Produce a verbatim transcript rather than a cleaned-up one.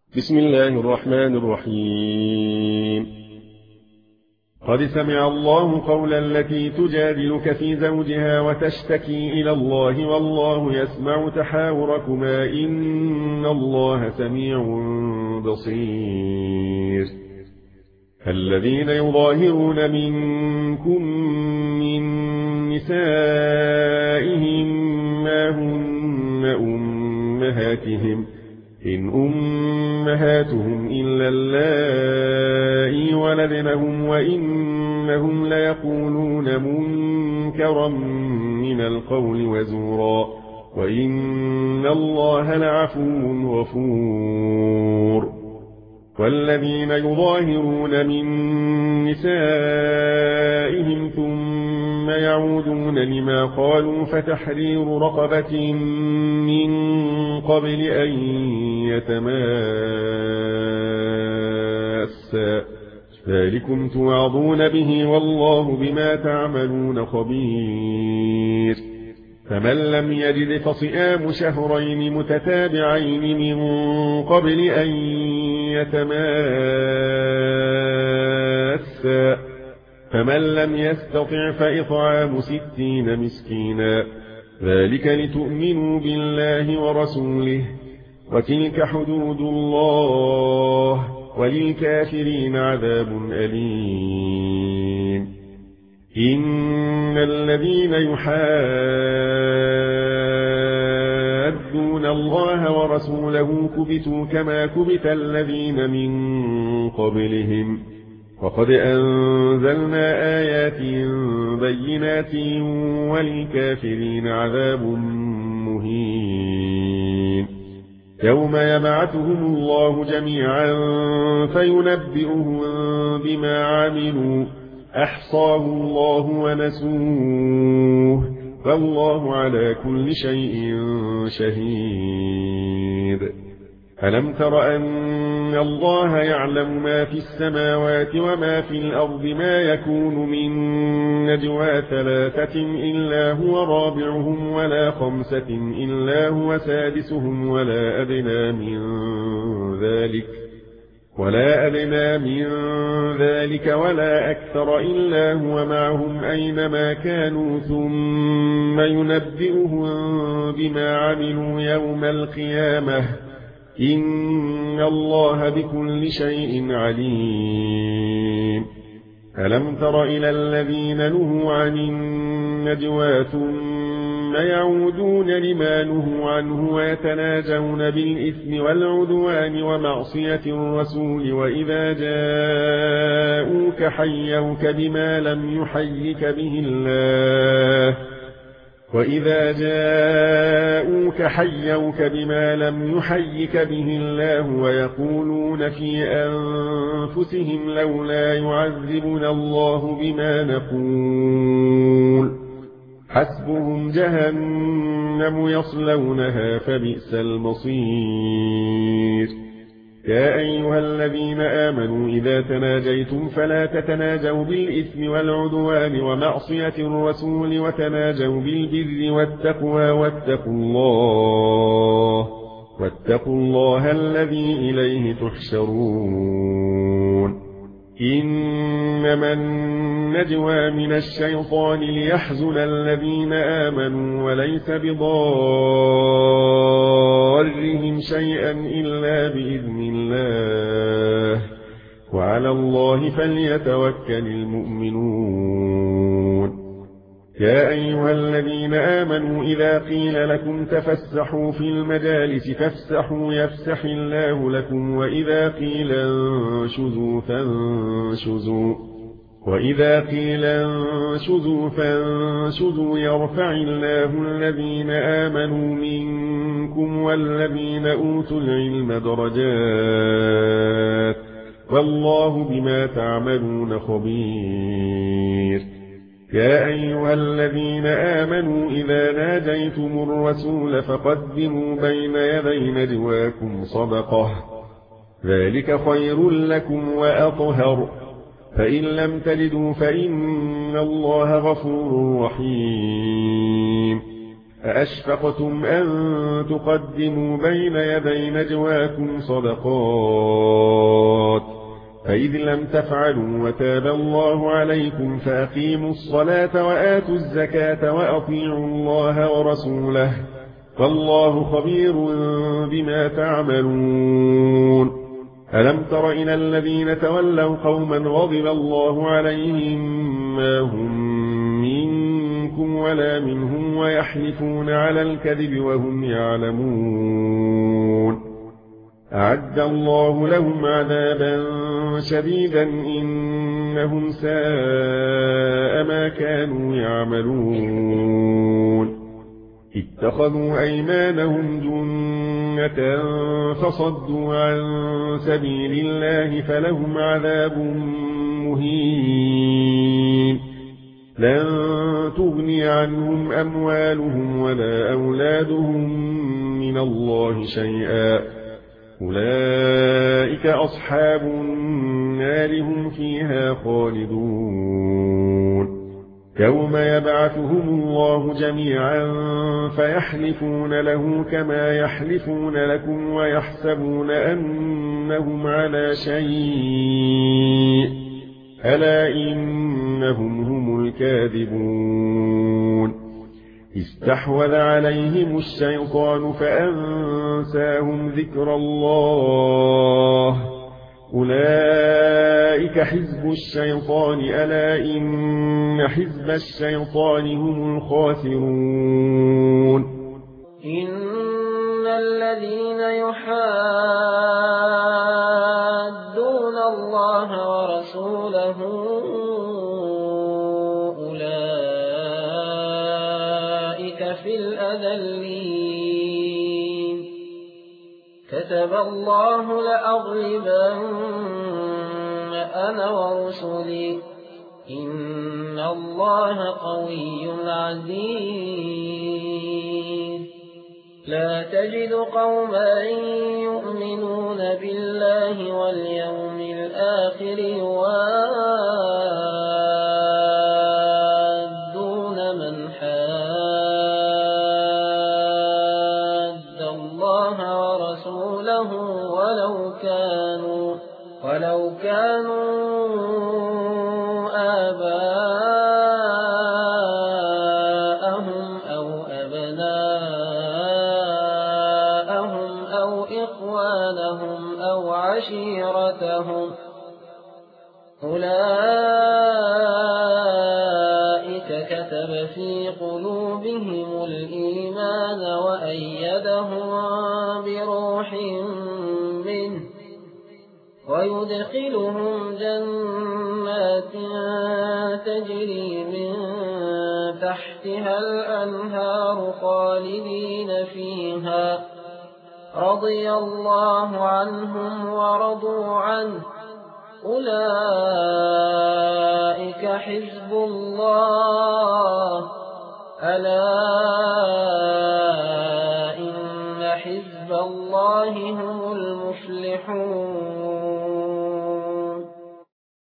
بسم الله الرحمن الرحيم. قد سمع الله قول التي تجادلك في زوجها وتشتكي إلى الله والله يسمع تحاوركما إن الله سميع بصير. الذين يظاهرون منكم من نسائهم ما هن أمهاتهم إن أمهاتهم إلا اللائي ولدنهم وإنهم ليقولون منكرا من القول وزورا وإن الله لعفو غفور. والذين يظاهرون من نسائهم ثم يعودون لما قالوا فتحرير رقبة من قبل أن يتماسا ذلكم توعظون به والله بما تعملون خبير. فمن لم يجد فصيام شهرين متتابعين من قبل أن يتماسا فمن لم يستطع فإطعام ستين مسكينا ذلك لتؤمنوا بالله ورسوله وتلك حدود الله وللكافرين عذاب أليم. إن الذين يحادون الله ورسوله كبتوا كما كبت الذين من قبلهم وقد أنزلنا آيات بينات وللكافرين عذاب مهين. يوم يبعثهم الله جميعا فينبئهم بما عملوا أحصاه الله ونسوه فالله على كل شيء شهيد. ألم تر أن الله يعلم ما في السماوات وما في الأرض ما يكون من نجوى ثلاثة إلا هو رابعهم ولا خمسة إلا هو سادسهم ولا أدنى من ذلك ولا أدنى من ذلك ولا أكثر إلا هو معهم أينما كانوا ثم ينبئهم بما عملوا يوم القيامة إن الله بكل شيء عليم. ألم تر إلى الذين نهوا عن النجوى ثم يعودون لما نهوا عنه ويتناجون بالإثم والعدوان ومعصية الرسول وإذا جاءوك حيوك بما لم يحيك به الله وإذا جاءوك حيوك بما لم يحيك به الله ويقولون في أنفسهم لولا يعذبنا الله بما نقول حسبهم جهنم يصلونها فبئس المصير. يا أيها الذين آمنوا إذا تناجيتم فلا تتناجوا بالإثم والعدوان ومعصية الرسول وتناجوا بالبر والتقوى واتقوا الله واتقوا الله الذي إليه تحشرون. إنما النجوى من الشيطان ليحزن الذين آمنوا وليس بضارهم شيئا إلا بإذن الله وعلى الله فليتوكل المؤمنون. يا أيها الذين آمنوا إذا قيل لكم تفسحوا في المجالس فافسحوا يفسح الله لكم وإذا قيل انشزوا فانشزوا وإذا قيل انشزوا فانشزوا يرفع الله الذين آمنوا منكم والذين أوتوا العلم درجات والله بما تعملون خبير. يا أيها الذين آمنوا إذا ناجيتم الرسول فقدموا بين يدي نجواكم صدقة ذلك خير لكم وأطهر فإن لم تجدوا فإن الله غفور رحيم. أأشفقتم أن تقدموا بين يدي نجواكم صدقات فإذ لم تفعلوا وتاب الله عليكم فأقيموا الصلاة وآتوا الزكاة وأطيعوا الله ورسوله والله خبير بما تعملون ألم تر إلى الذين تولوا قوما غضب الله عليهم ما هم منكم ولا منهم ويحلفون على الكذب وهم يعلمون أعد الله لهم عذابا شديدا إنهم ساء ما كانوا يعملون اتخذوا أيمانهم جنة فصدوا عن سبيل الله فلهم عذاب مهين لن تغني عنهم أموالهم ولا أولادهم من الله شيئا أولئك أصحاب النار هم فيها خالدون يوم يبعثهم الله جميعا فيحلفون له كما يحلفون لكم ويحسبون أنهم على شيء ألا إنهم هم الكاذبون استحوذ عليهم الشيطان فأنساهم ذكر الله أولئك حزب الشيطان ألا إن حزب الشيطان هم الخاسرون إن الذين يحادون الله ورسوله أولئك في الأذلين كتب الله لأغلبن أنا ورسلي إن الله قوي عزيز لا تجد قوما يؤمنون بالله واليوم الآخر يوادون من حاد الله ورسوله ولو كانوا ولو كانوا آباءهم أو أبناءهم أو إخوانهم أو عشيرتهم أولئك كتب في قلوبهم الإيمان وأيدهم بروح منه ويدخلهم جنات تجري من تحتها الأنهار خالدين فيها رضي الله عنهم ورضوا عنه أولئك حزب الله ألا إن حزب الله هم المفلحون